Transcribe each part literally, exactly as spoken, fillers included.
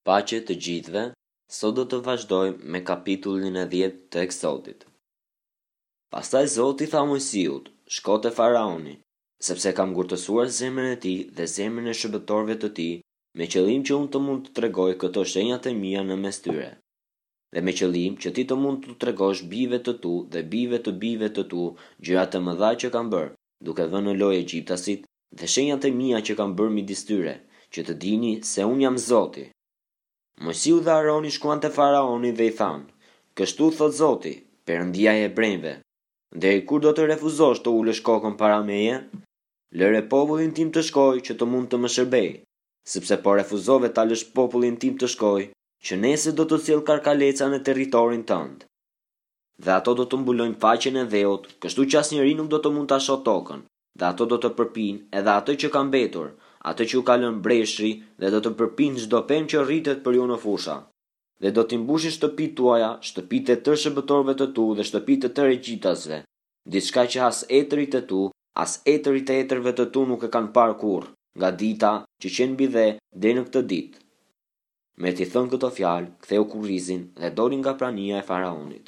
Paqe të gjithëve, sot do të vazhdojmë me kapitullin e dhjetë të Eksodit. Pastaj Zoti tha Mojsiut, shko te Faraoni, sepse kam ngurtësuar zemrën e tij dhe zemrën e shërbëtorëve të tij, me qëllim që unë të mund të tregoj këto shenjat e mia në mes tyre. Dhe me qëllim që ti të mund të tregosh bijve të tu dhe bijve të bijve të tu gjërat të mëdha që kam bërë, duke vënë në lojë egjiptasit dhe shenjat e mia që kam bërë midis tyre, që të dini se unë jam Zoti. Mojsiu dhe Aroni shkuan te Faraoni dhe i thanë, kështu thot Zoti, Perëndia e hebrejve, deri kur do të refuzosh të ulësh kokën para meje? Lëre popullin tim të shkojë që të mund të më shërbej, sepse po refuzove ta lësh popullin tim të shkojë, që nesër do të sjell karkaleca në territorin tënd. Dhe ato do të mbulojnë faqen e dheut, kështu që asnjëri nuk do të mund ta shoh tokën, dhe ato do të përpinë edhe atë që ka mbetur, atë që u ka lënë breshri, dhe do të përpinë çdo pemë që rritet për ju në fusha. Dhe do t'i mbushin shtëpitë tuaja, shtëpitë e tërë shërbëtorëve të tu dhe shtëpitë të tërë egjiptasve, diçka që as etërit e tu, as etërit e etërve të tu nuk e kanë parë kurrë, nga dita që qenë mbi dhe deri në këtë ditë. Me t'i thënë këto fjalë, ktheu kurrizin dhe doli nga prania e Faraonit.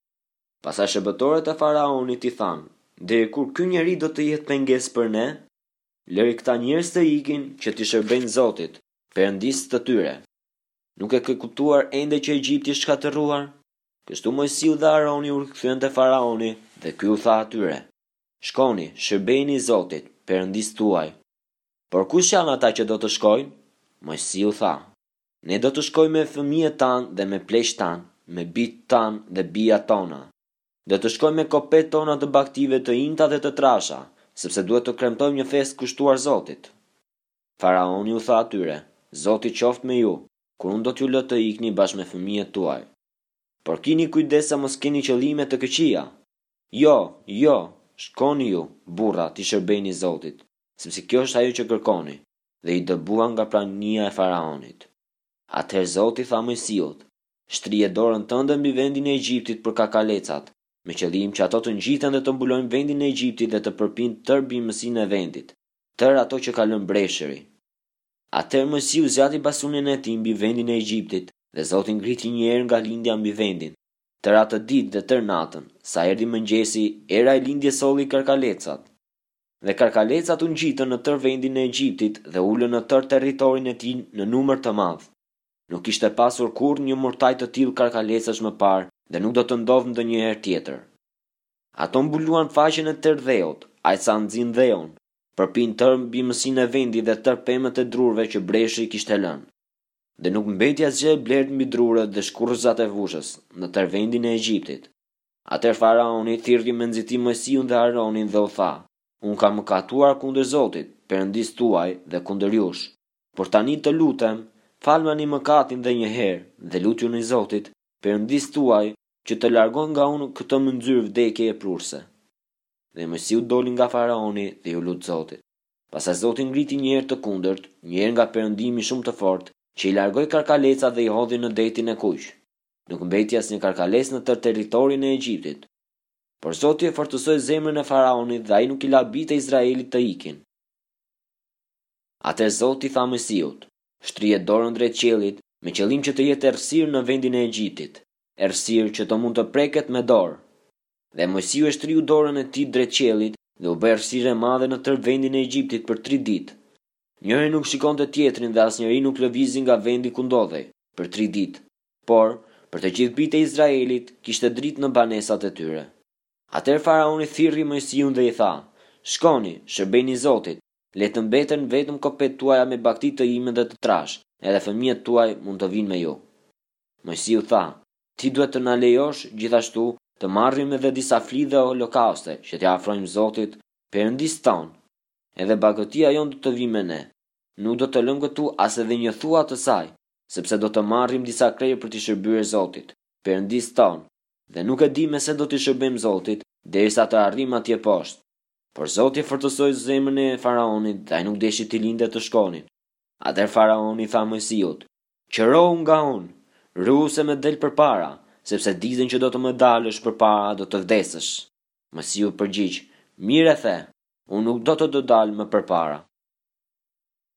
Pastaj shërbëtorët e Faraonit i thanë, deri kur ky njeri do të jetë pengesë për ne? Lëri këta njerëz të ikin që t'i shërbejnë Zotit, Perëndisë të tyre. Nuk e ke kuptuar ende që Egjipti është shkatërruar? Kështu Mojsiu dhe Aroni u rikthyen te Faraoni dhe ky u tha atyre, shkoni, shërbejeni Zotit, Perëndisë tuaj. Por kush janë ata që do të shkojnë? Mojsiu tha, ne do të shkojmë me fëmijët tanë dhe me pleqtë tanë, me bijtë tanë dhe bijat tona. Do të shkojmë me kopet tona të baktive të imta dhe të trasha, sepse duhet të kremtojmë një festë kushtuar Zotit. Faraoni u tha atyre, Zoti qoftë me ju, kur unë do t'ju lë të ikni bashkë me fëmijët tuaj. Por kini kujdes sa mos keni qëllime të këqija. Jo, jo, shkoni ju, burra, t'i shërbejni Zotit, sepse kjo është ajo që kërkoni, dhe i dëbuan nga prania e Faraonit. Atëherë Zoti tha Mojsiut, shtrije dorën tënde mbi vendin e Egjiptit për kakalecat, me qëllim që ato të ngjiten dhe të mbulojnë vendin e Egjiptit dhe të përpinë tërë bimësinë e vendit, tërë ato që ka lënë breshëri. Atëherë Mojsiu zgjati basunin e tij mbi vendin e Egjiptit, dhe Zoti ngriti një erë nga lindja mbi vendin. Tërë atë ditë dhe tërë natën, sa erdhi mëngjesi, era e lindjes solli karkalecat. Dhe karkalecat u ngjitën në tërë vendin e Egjiptit dhe ulën në tërë territorin e tij në numër të madh. Nuk kishte pasur kurrë një murtaj të tillë karkalecash më parë dhe nuk do të ndodhë ndonjëherë tjetër. Ato mbuluan faqen e tërë dheut, aq sa nxin dheun, përpinë tërë bimësinë e vendit dhe tërë pemët e drurve që breshri kishte lënë. Dhe nuk mbeti asgjë e blerët mbi drurët dhe shkurrëzat e vushës në tërë vendin e Egjiptit. Atëherë Faraoni thirrri me nxitim Mojsiun dhe Aronin dhe u tha, unë kam mëkatuar kundër Zotit, Perëndisë tuaj dhe kundër jush. Por tani të lutem, falmani mëkatin dhe një herë dhe lutjuni Zotit, Perëndisë tuaj, që të largon nga unë këtë mëndzyrë vdekje e prurse. Dhe Mojsiu doli nga Faraoni dhe ju lut Zotit. Pastaj Zoti ngriti një herë të kundërt, një herë nga perëndimi shumë të fortë, që i largoi karkalecat dhe i hodhi në detin e kuq. Nuk mbeti asnjë karkalec në tërë territorin e Egjiptit. Por Zoti e fortësoi zemrën e Faraonit dhe ai nuk i la bijtë e Izraelit të ikin. Atëherë Zoti tha Mojsiut, shtrije dorën drejt qiellit, me qëllim që të jetë errësirë në vendin e Egjiptit, errësirë që të mund të preket me dorë. Dhe Mojsiu e shtriu dorën e tij drejt qiellit dhe u bë errësirë e madhe në tërë vendin e Egjiptit për tri ditë. Njëri nuk shikonte tjetrin dhe asnjëri nuk lëvizi nga vendi ku ndodhej për tri ditë, por për të gjithë bijtë e Izraelit kishte dritë në banesat e tyre. Atëherë Faraoni thirrri Mojsiun dhe i tha, shkoni, shërbejni Zotit, le të mbeten vetëm kopet tuaja me bakti të ime dhe të trash, edhe fëmijët tuaj mund të vinë me ju. Mojsiu tha, ti duhet të na lejosh gjithashtu të marrim edhe disa fli dhe holokauste që t'i afrojmë Zotit, Perëndisë tonë. Edhe bagëtia jon do të vi me ne. Nuk do të lëm këtu as edhe një thua të saj, sepse do të marrim disa krejë për t'i shërbyer Zotit, Perëndisë tonë, dhe nuk e di me se do t'i shërbejmë Zotit, derisa të arrim atje poshtë. Por Zoti e fortësoi zemrën e Faraonit dhe ai nuk deshi t'i lindë të shkonin. Atëherë Faraoni tha Mojsiut, qërohu nga unë, ruhu se më del përpara, sepse ditën që do të më dalësh përpara do të vdesësh. Mojsiu përgjigj, mirë e the, unë nuk do të do dalë më përpara.